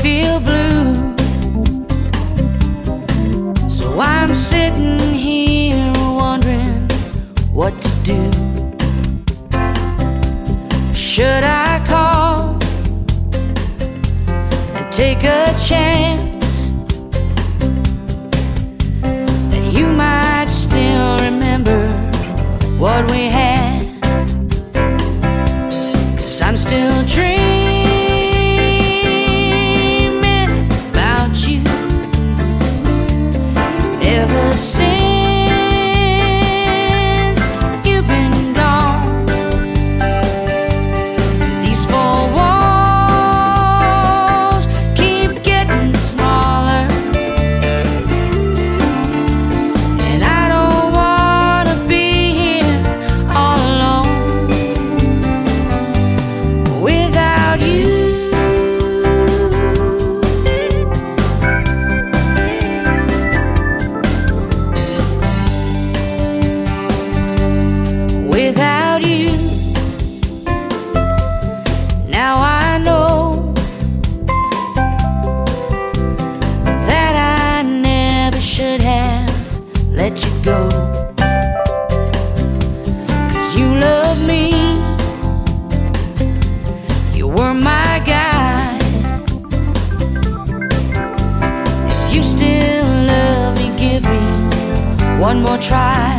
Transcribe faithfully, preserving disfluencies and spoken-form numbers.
feel blue. So I'm sitting here wondering what to do. Should I call and take a chance that you might still remember what we had? 'Cause I'm still dreaming about you ever since you've been gone. These four walls keep getting smaller, and I don't wanna be here all alone without you. Without you, now I know that I never should have let you go. 'Cause you love me, you were my guide. If you still love me, give me one more try.